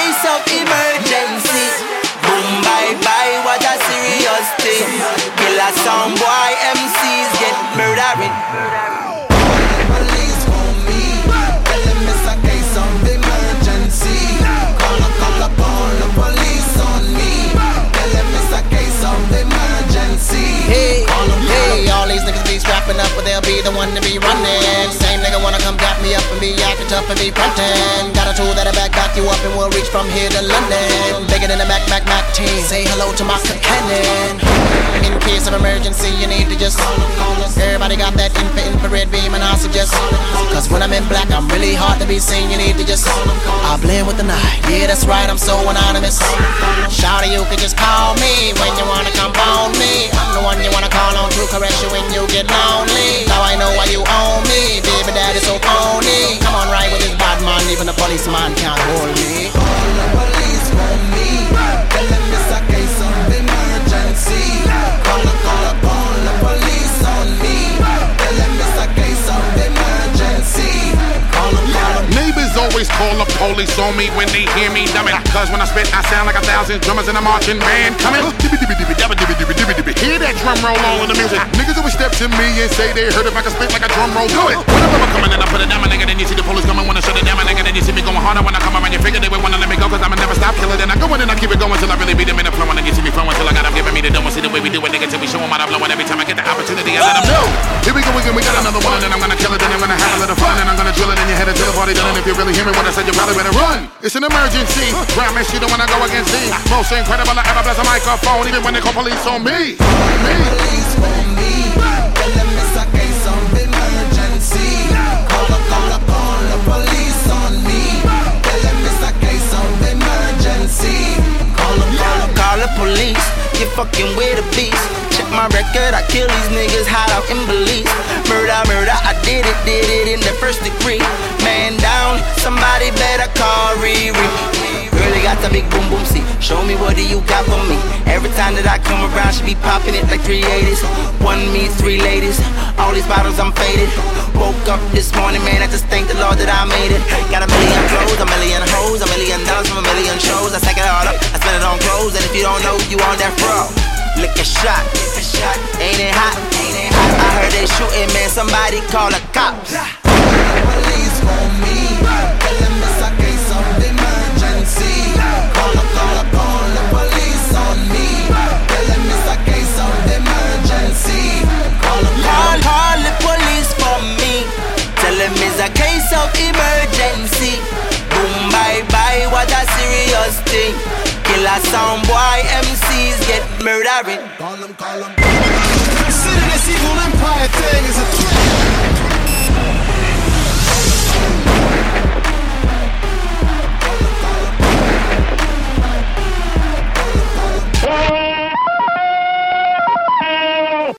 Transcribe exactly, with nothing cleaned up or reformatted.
case of emergency. Boom, bye, bye, what a serious thing. Killer sound boy, M Cs get murdering. Police for me, tell them it's a case of emergency. Call up, call up all the police on me. Tell them it's a case of emergency. Hey, hey, all these niggas be strapping up, but they'll be the one to be running. Same nigga wanna come dap me up and be acting tough and be frontin'. Got a tool that'll back back you up and we'll reach from here to London. Bigger than the Mac Mac Mac team. Say hello to my cannon. In case of emergency, you need to just everybody got that infra infrared beam, and I suggest, cause when I'm in black, I'm really hard to be seen. You need to just I blend with the night. Yeah, that's right, I'm so anonymous. Shawty, you can just call me when you wanna come on me. I'm the one you wanna call on to caress you when you get lonely. Now I know why you own me, baby daddy so phony. Come on, right with this bad man, even the policeman can't hold me. Call the police for me, tell them it's a case of emergency. Call up, call up all the police on me. Tell them it's a case of emergency. Call up, call up. Neighbors always call the police on me when they hear me dumbing. Cause when I spit, I sound like a thousand drummers in a marching band coming. Hear that drum roll on in the music. Niggas always step to me and say they heard if I can spit like a drum roll. Do it. When I'm coming and I put it down, my nigga, then you see the police coming, wanna shut it down, my nigga, then you see me going harder when I come around. You figure they would wanna let me go, cause I'ma never stop killing. Then I go in and I keep it going till I really beat them in the flow, and then you see me flowing till I got them giving me the dough. See the way we do it, nigga, till we show them how to blow. And every time I get the opportunity, I let them know. Here we go again, we got another one, and then I'm gonna kill it, then I'm gonna have a little fun, and I'm gonna drill it in your head until the party done. And if you really hear me when I said you probably better run. It's an emergency. Grab me, she don't wanna go against me. Most incredible I ever bless a microphone, even when they call police on me. Me. Police for me, tell them it's a case of emergency. Call up, call up all the police on me. Tell them it's a case of emergency. Call up, call up. Call the police, you fucking with a beast. Check my record, I kill these niggas hot out in Belize. Murder, murder, I did it, did it in the first degree. Man down, somebody better call Riri. Really got the big boom boom, see. Show me what do you got for me. Every time that I come around, she be popping it like three eighties. One me, three ladies. All these bottles, I'm faded. Woke up this morning, man, I just thank the Lord that I made it. Got a million clothes, a million hoes, a million dollars from a million shows. I stack it all up, I spend it on clothes. And if you don't know, you on that fro. Lick a shot, lick a shot. Ain't it hot? Ain't it hot? I heard they shooting, man. Somebody call the cops. Police for me, tell them it's a case of emergency. Call up, call up all the police on me. Tell them it's a case of emergency. Call up, Call, call the police for me. Tell them it's a case of emergency. Boom, bye, bye, what a serious thing. Killer sound boy, M Cs get murdering. call them, call them. Consider this evil empire thing as a threat.